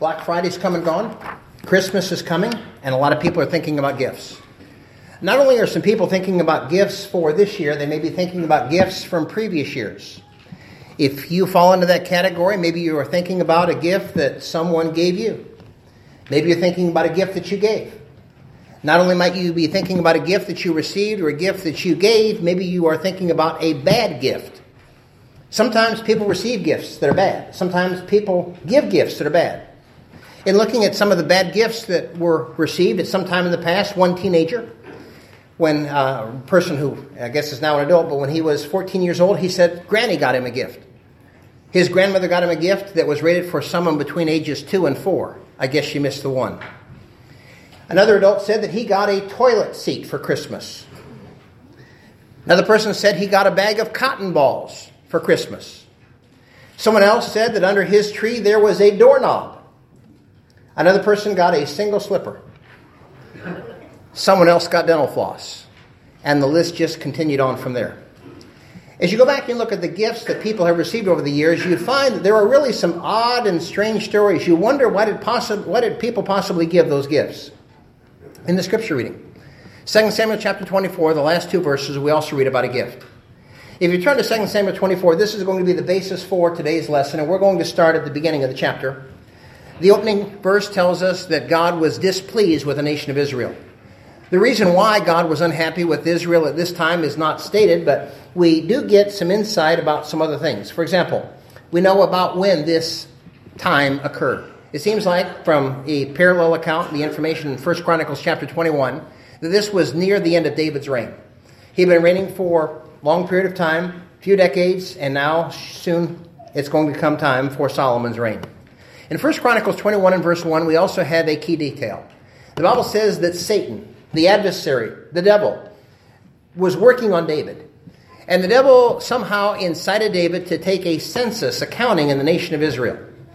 Black Friday's come and gone. Christmas is coming, and a lot of people are thinking about gifts. Not only are some people thinking about gifts for this year, they may be thinking about gifts from previous years. If you fall into that category, maybe you are thinking about a gift that someone gave you. Maybe you're thinking about a gift that you gave. Not only might you be thinking about a gift that you received or a gift that you gave, maybe you are thinking about a bad gift. Sometimes people receive gifts that are bad. Sometimes people give gifts that are bad. In looking at some of the bad gifts that were received at some time in the past, one teenager, when a person who I guess is now an adult, but when he was 14 years old, he said Granny got him a gift. His grandmother got him a gift that was rated for someone between ages 2 and 4. I guess she missed the 1. Another adult said that he got a toilet seat for Christmas. Another person said he got a bag of cotton balls for Christmas. Someone else said that under his tree there was a doorknob. Another person got a single slipper. Someone else got dental floss. And the list just continued on from there. As you go back and look at the gifts that people have received over the years, you find that there are really some odd and strange stories. You wonder why did people possibly give those gifts? In the scripture reading, 2 Samuel chapter 24, the last 2 verses, we also read about a gift. If you turn to 2 Samuel 24, this is going to be the basis for today's lesson, and we're going to start at the beginning of the chapter. The opening verse tells us that God was displeased with the nation of Israel. The reason why God was unhappy with Israel at this time is not stated, but we do get some insight about some other things. For example, we know about when this time occurred. It seems like from a parallel account, the information in 1 Chronicles chapter 21, that this was near the end of David's reign. He'd been reigning for a long period of time, a few decades, and now soon it's going to come time for Solomon's reign. In 1 Chronicles 21 and verse 1, we also have a key detail. The Bible says that Satan, the adversary, the devil, was working on David. And the devil somehow incited David to take a census accounting in the nation of Israel.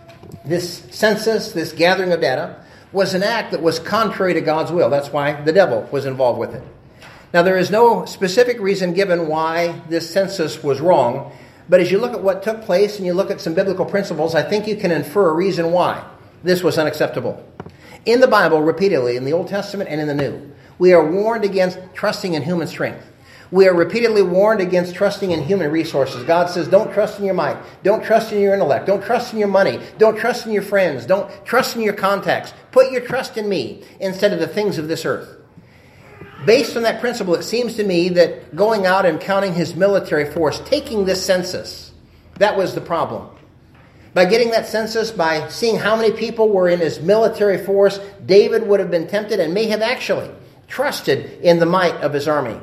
This census, this gathering of data, was an act that was contrary to God's will. That's why the devil was involved with it. Now, there is no specific reason given why this census was wrong, but as you look at what took place and you look at some biblical principles, I think you can infer a reason why this was unacceptable. In the Bible, repeatedly, in the Old Testament and in the New, we are warned against trusting in human strength. We are repeatedly warned against trusting in human resources. God says, don't trust in your might. Don't trust in your intellect. Don't trust in your money. Don't trust in your friends. Don't trust in your contacts. Put your trust in me instead of the things of this earth. Based on that principle, it seems to me that going out and counting his military force, taking this census, that was the problem. By getting that census, by seeing how many people were in his military force, David would have been tempted and may have actually trusted in the might of his army.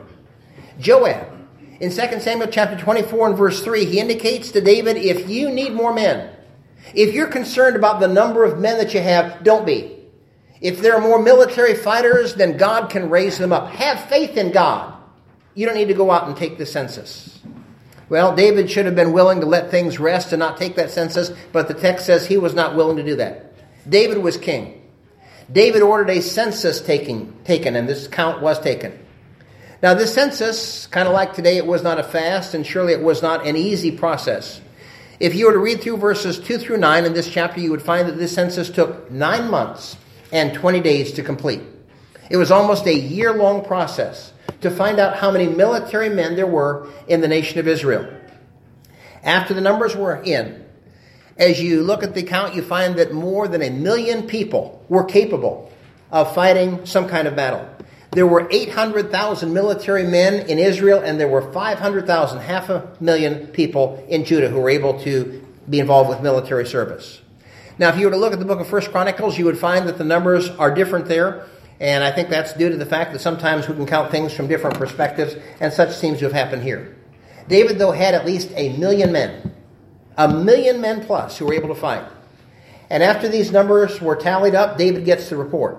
Joab, in 2 Samuel chapter 24 and verse 3, he indicates to David, if you need more men, if you're concerned about the number of men that you have, don't be. If there are more military fighters, then God can raise them up. Have faith in God. You don't need to go out and take the census. Well, David should have been willing to let things rest and not take that census, but the text says he was not willing to do that. David was king. David ordered a census taken, and this count was taken. Now, this census, kind of like today, it was not a fast, and surely it was not an easy process. If you were to read through verses 2 through 9 in this chapter, you would find that this census took 9 months and 20 days to complete. It was almost a year-long process to find out how many military men there were in the nation of Israel. After the numbers were in, as you look at the count, you find that more than 1 million people were capable of fighting some kind of battle. There were 800,000 military men in Israel, and there were 500,000, 500,000 people in Judah who were able to be involved with military service. Now, if you were to look at the book of 1 Chronicles, you would find that the numbers are different there, and I think that's due to the fact that sometimes we can count things from different perspectives, and such seems to have happened here. David, though, had at least 1 million men, 1 million men plus who were able to fight. And after these numbers were tallied up, David gets the report.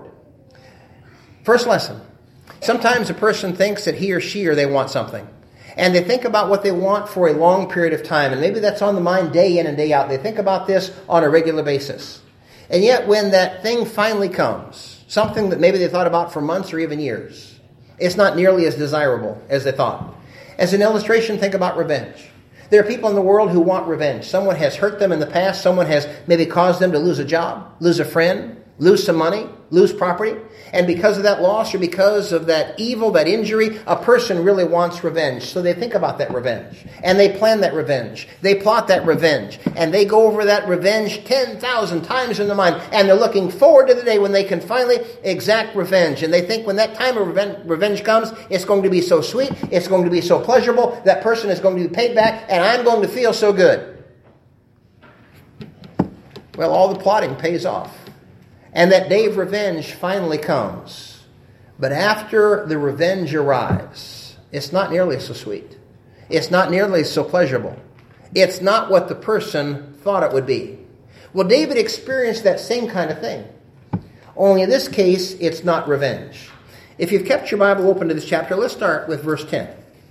First lesson. Sometimes a person thinks that he or she or they want something. And they think about what they want for a long period of time. And maybe that's on the mind day in and day out. They think about this on a regular basis. And yet when that thing finally comes, something that maybe they thought about for months or even years, it's not nearly as desirable as they thought. As an illustration, think about revenge. There are people in the world who want revenge. Someone has hurt them in the past. Someone has maybe caused them to lose a job, lose a friend, lose some money, lose property. And because of that loss or because of that evil, that injury, a person really wants revenge. So they think about that revenge. And they plan that revenge. They plot that revenge. And they go over that revenge 10,000 times in their mind. And they're looking forward to the day when they can finally exact revenge. And they think when that time of revenge comes, it's going to be so sweet. It's going to be so pleasurable. That person is going to be paid back. And I'm going to feel so good. Well, all the plotting pays off. And that day of revenge finally comes. But after the revenge arrives, it's not nearly so sweet. It's not nearly so pleasurable. It's not what the person thought it would be. Well, David experienced that same kind of thing. Only in this case, it's not revenge. If you've kept your Bible open to this chapter, let's start with verse 10.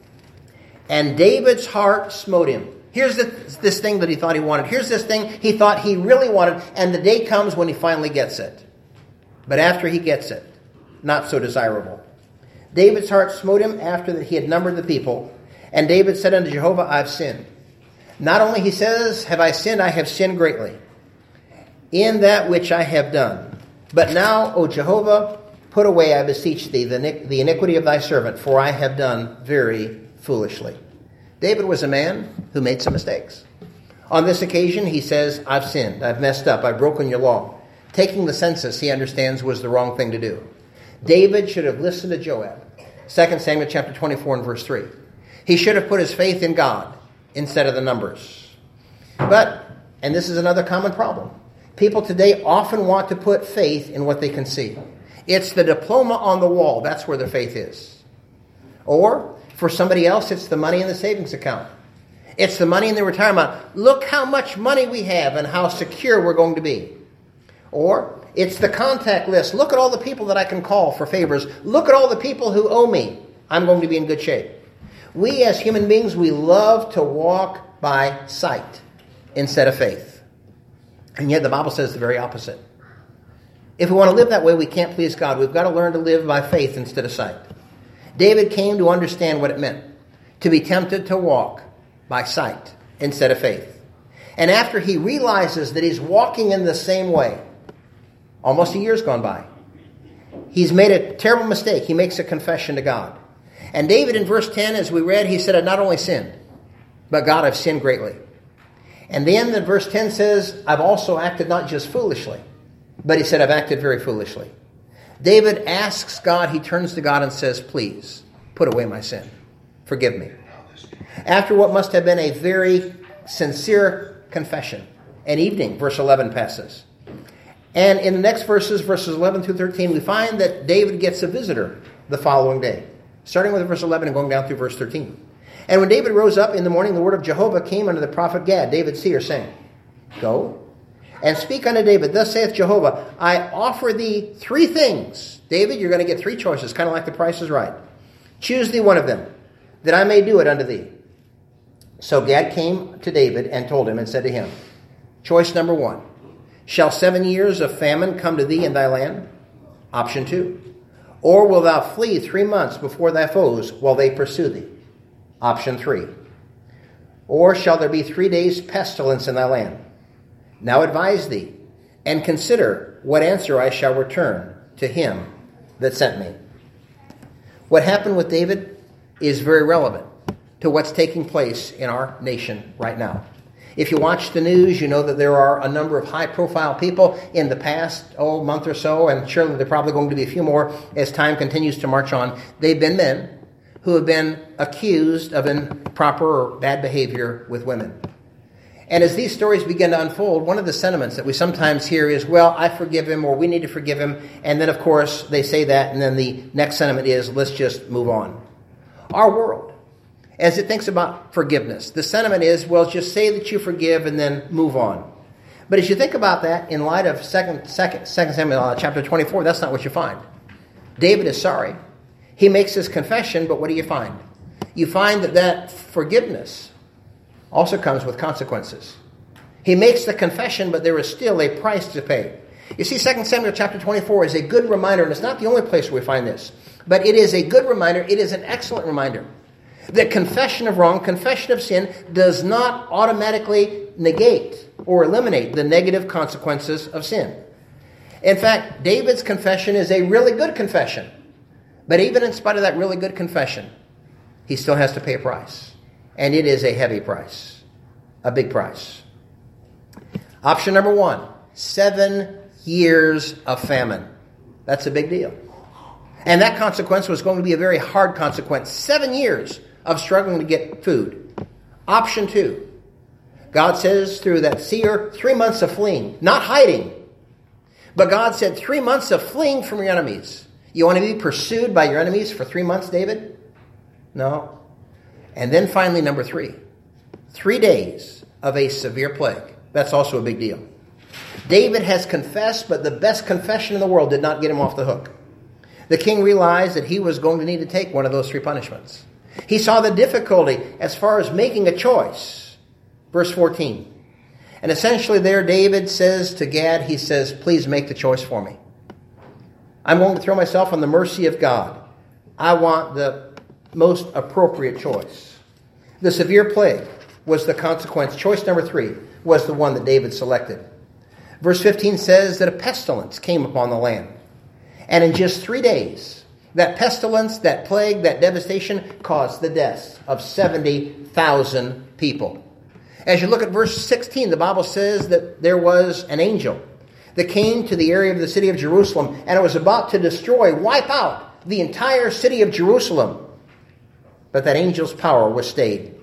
And David's heart smote him. Here's this thing that he thought he wanted. Here's this thing he thought he really wanted. And the day comes when he finally gets it. But after he gets it, not so desirable. David's heart smote him after that he had numbered the people. And David said unto Jehovah, I've sinned. Not only, he says, have I sinned, I have sinned greatly in that which I have done. But now, O Jehovah, put away, I beseech thee, the iniquity of thy servant, for I have done very foolishly. David was a man who made some mistakes. On this occasion, he says, I've sinned, I've messed up, I've broken your law. Taking the census, he understands, was the wrong thing to do. David should have listened to Joab. 2 Samuel chapter 24 and verse 3. He should have put his faith in God instead of the numbers. But, and this is another common problem, people today often want to put faith in what they can see. It's the diploma on the wall. That's where their faith is. Or, for somebody else, it's the money in the savings account. It's the money in the retirement. Look how much money we have and how secure we're going to be. Or it's the contact list. Look at all the people that I can call for favors. Look at all the people who owe me. I'm going to be in good shape. We as human beings, we love to walk by sight instead of faith. And yet the Bible says the very opposite. If we want to live that way, we can't please God. We've got to learn to live by faith instead of sight. David came to understand what it meant to be tempted to walk by sight instead of faith. And after he realizes that he's walking in the same way, almost a year's gone by, he's made a terrible mistake. He makes a confession to God. And David in verse 10, as we read, he said, I've not only sinned, but God, I've sinned greatly. And then the verse 10 says, I've also acted not just foolishly, but he said, I've acted very foolishly. David asks God, he turns to God and says, please, put away my sin. Forgive me. After what must have been a very sincere confession, an evening, verse 11 passes. And in the next verses 11 through 13, we find that David gets a visitor the following day, starting with verse 11 and going down through verse 13. And when David rose up in the morning, the word of Jehovah came unto the prophet Gad, David's seer, saying, Go and speak unto David, thus saith Jehovah, I offer thee 3 things. David, you're going to get 3 choices, kind of like the Price is Right. Choose thee one of them, that I may do it unto thee. So Gad came to David and told him and said to him, choice number 1, shall 7 years of famine come to thee in thy land? Option 2, or wilt thou flee 3 months before thy foes while they pursue thee? Option 3, or shall there be 3 days pestilence in thy land? Now advise thee, and consider what answer I shall return to him that sent me. What happened with David is very relevant to what's taking place in our nation right now. If you watch the news, you know that there are a number of high-profile people in the past, month or so, and surely there are probably going to be a few more as time continues to march on. They've been men who have been accused of improper or bad behavior with women. And as these stories begin to unfold, one of the sentiments that we sometimes hear is, well, I forgive him, or we need to forgive him. And then, of course, they say that, and then the next sentiment is, let's just move on. Our world, as it thinks about forgiveness, the sentiment is, well, just say that you forgive and then move on. But as you think about that, in light of 2 Samuel chapter 24, that's not what you find. David is sorry. He makes his confession, but what do you find? You find that forgiveness also comes with consequences. He makes the confession, but there is still a price to pay. You see, 2 Samuel chapter 24 is a good reminder, and it's not the only place where we find this, but it is a good reminder. It is an excellent reminder That confession of wrong, confession of sin, does not automatically negate or eliminate the negative consequences of sin. In fact, David's confession is a really good confession. But even in spite of that really good confession, he still has to pay a price. And it is a heavy price. A big price. Option number 1, 7 years of famine. That's a big deal. And that consequence was going to be a very hard consequence. 7 years of struggling to get food. Option 2. God says through that seer, 3 months of fleeing. Not hiding. But God said 3 months of fleeing from your enemies. You want to be pursued by your enemies for 3 months, David? No. And then finally, number 3. 3 days of a severe plague. That's also a big deal. David has confessed, but the best confession in the world did not get him off the hook. The king realized that he was going to need to take one of those 3 punishments. He saw the difficulty as far as making a choice. Verse 14. And essentially there David says to Gad, he says, please make the choice for me. I'm going to throw myself on the mercy of God. I want the most appropriate choice. The severe plague was the consequence. Choice number 3 was the one that David selected. Verse 15 says that a pestilence came upon the land. And in just 3 days, that pestilence, that plague, that devastation caused the deaths of 70,000 people. As you look at verse 16, the Bible says that there was an angel that came to the area of the city of Jerusalem, and it was about to destroy, wipe out the entire city of Jerusalem. But that angel's power was stayed.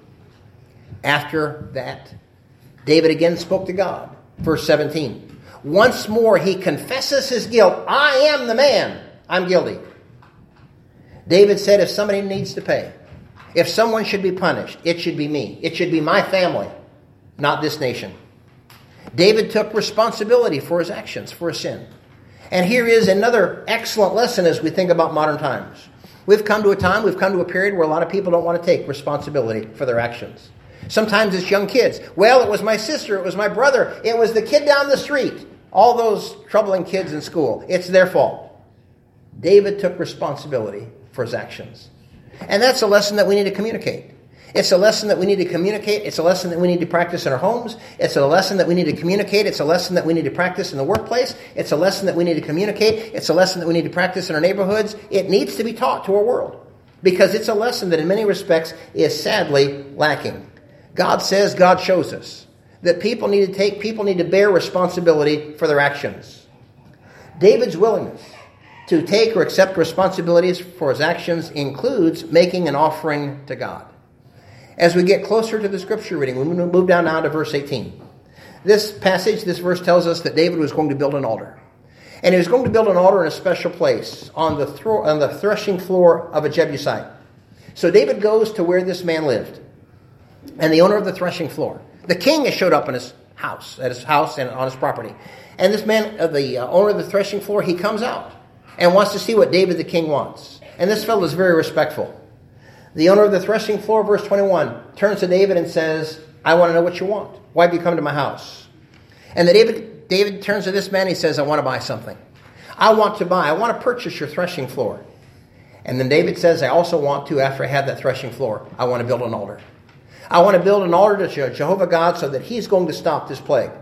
After that, David again spoke to God. Verse 17. Once more he confesses his guilt. I am the man. I'm guilty. David said if somebody needs to pay, if someone should be punished, it should be me. It should be my family, not this nation. David took responsibility for his actions, for his sin. And here is another excellent lesson as we think about modern times. We've come to a period where a lot of people don't want to take responsibility for their actions. Sometimes it's young kids. Well, it was my sister, it was my brother, it was the kid down the street. All those troubling kids in school. It's their fault. David took responsibility for his actions. And that's a lesson that we need to communicate. It's a lesson that we need to communicate. It's a lesson that we need to practice in our homes. It's a lesson that we need to communicate. It's a lesson that we need to practice in the workplace. It's a lesson that we need to communicate. It's a lesson that we need to practice in our neighborhoods. It needs to be taught to our world because it's a lesson that in many respects is sadly lacking. God says, God shows us that people need to bear responsibility for their actions. David's willingness to take or accept responsibilities for his actions includes making an offering to God. As we get closer to the scripture reading, we move down now to verse 18. This verse tells us that David was going to build an altar. And he was going to build an altar in a special place on the threshing floor of a Jebusite. So David goes to where this man lived. And the owner of the threshing floor, the king, has showed up at his house and on his property. And this man, the owner of the threshing floor, he comes out and wants to see what David the king wants. And this fellow is very respectful. The owner of the threshing floor, verse 21, turns to David and says, I want to know what you want. Why have you come to my house? And David turns to this man and he says, I want to buy something. I want to purchase your threshing floor. And then David says, I also want to, after I have that threshing floor, I want to build an altar. I want to build an altar to Jehovah God so that he's going to stop this plague.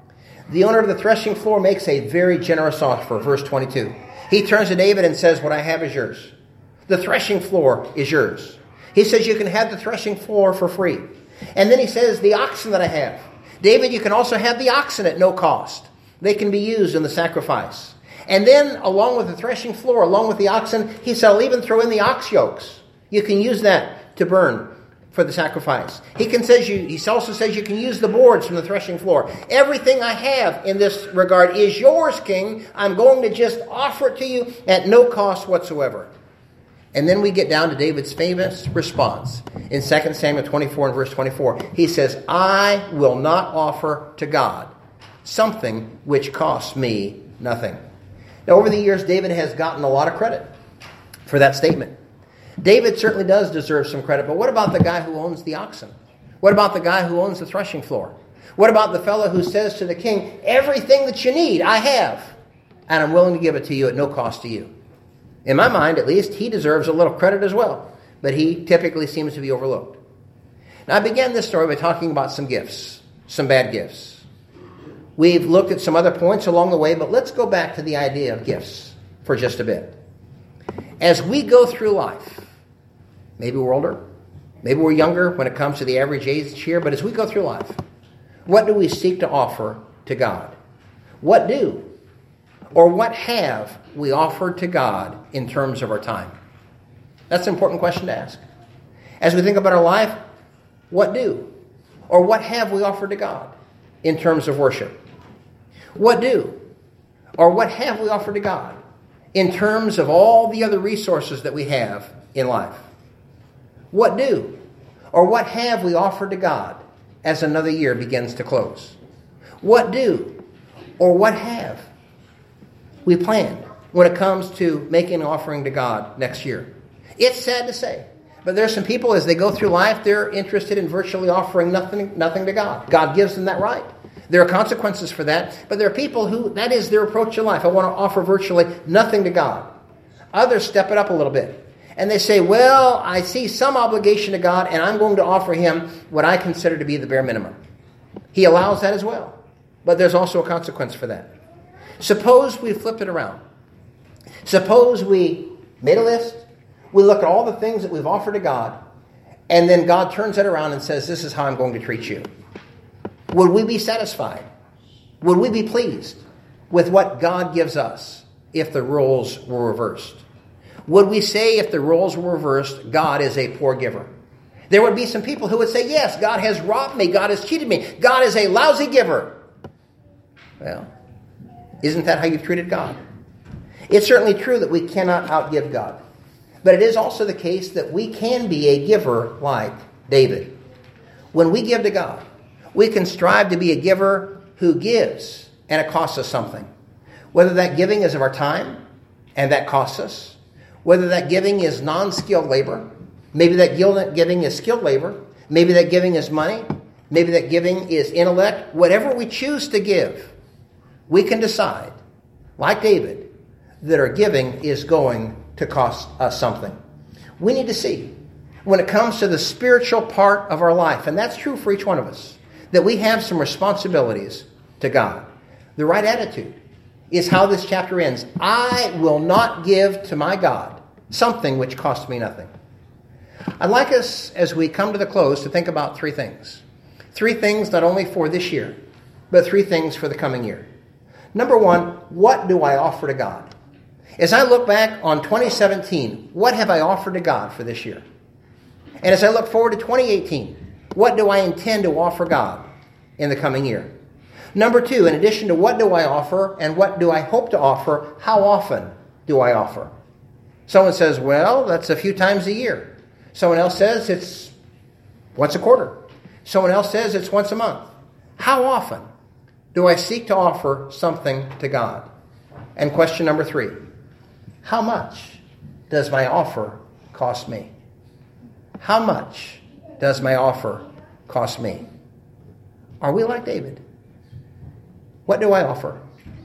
The owner of the threshing floor makes a very generous offer, verse 22. He turns to David and says, what I have is yours. The threshing floor is yours. He says, you can have the threshing floor for free. And then he says, the oxen that I have. David, you can also have the oxen at no cost. They can be used in the sacrifice. And then, along with the threshing floor, along with the oxen, he said, I'll even throw in the ox yokes. You can use that to burn for the sacrifice. He also says you can use the boards from the threshing floor. Everything I have in this regard is yours, King. I'm going to just offer it to you at no cost whatsoever. And then we get down to David's famous response in 2 Samuel 24 and verse 24. He says, I will not offer to God something which costs me nothing. Now, over the years, David has gotten a lot of credit for that statement. David certainly does deserve some credit, but what about the guy who owns the oxen? What about the guy who owns the threshing floor? What about the fellow who says to the king, everything that you need, I have, and I'm willing to give it to you at no cost to you? In my mind, at least, he deserves a little credit as well, but he typically seems to be overlooked. Now, I began this story by talking about some gifts, some bad gifts. We've looked at some other points along the way, but let's go back to the idea of gifts for just a bit. As we go through life, maybe we're older, maybe we're younger when it comes to the average age here, but as we go through life, what do we seek to offer to God? What do or what have we offered to God in terms of our time? That's an important question to ask. As we think about our life, what do or what have we offered to God in terms of worship? What do or what have we offered to God in terms of all the other resources that we have in life? What do or what have we offered to God as another year begins to close? What do or what have we planned when it comes to making an offering to God next year? It's sad to say, but there's some people as they go through life, they're interested in virtually offering nothing to God. God gives them that right. There are consequences for that, but there are people who, that is their approach to life. I want to offer virtually nothing to God. Others step it up a little bit, and they say, well, I see some obligation to God, and I'm going to offer him what I consider to be the bare minimum. He allows that as well, but there's also a consequence for that. Suppose we flipped it around. Suppose we made a list, we look at all the things that we've offered to God, and then God turns it around and says, this is how I'm going to treat you. Would we be satisfied? Would we be pleased with what God gives us if the roles were reversed? Would we say if the roles were reversed, God is a poor giver? There would be some people who would say, yes, God has robbed me. God has cheated me. God is a lousy giver. Well, isn't that how you've treated God? It's certainly true that we cannot outgive God. But it is also the case that we can be a giver like David. When we give to God, we can strive to be a giver who gives, and it costs us something. Whether that giving is of our time, and that costs us. Whether that giving is non-skilled labor. Maybe that giving is skilled labor. Maybe that giving is money. Maybe that giving is intellect. Whatever we choose to give, we can decide, like David, that our giving is going to cost us something. We need to see, when it comes to the spiritual part of our life, and that's true for each one of us, that we have some responsibilities to God. The right attitude is how this chapter ends. I will not give to my God something which costs me nothing. I'd like us, as we come to the close, to think about three things. Three things not only for this year, but three things for the coming year. Number one, what do I offer to God? As I look back on 2017, what have I offered to God for this year? And as I look forward to 2018, what do I intend to offer God in the coming year? Number two, in addition to what do I offer and what do I hope to offer, how often do I offer? Someone says, well, that's a few times a year. Someone else says it's once a quarter. Someone else says it's once a month. How often do I seek to offer something to God? And question number three, how much does my offer cost me? How much does my offer cost me? Are we like David? What do I offer?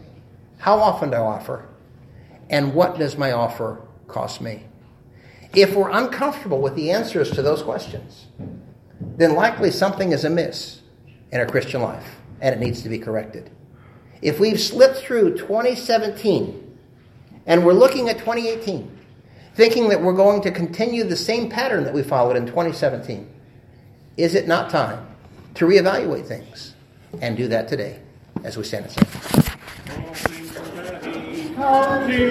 How often do I offer? And what does my offer cost me? If we're uncomfortable with the answers to those questions, then likely something is amiss in our Christian life, and it needs to be corrected. If we've slipped through 2017 and we're looking at 2018, thinking that we're going to continue the same pattern that we followed in 2017, is it not time to reevaluate things and do that today as we stand and sing?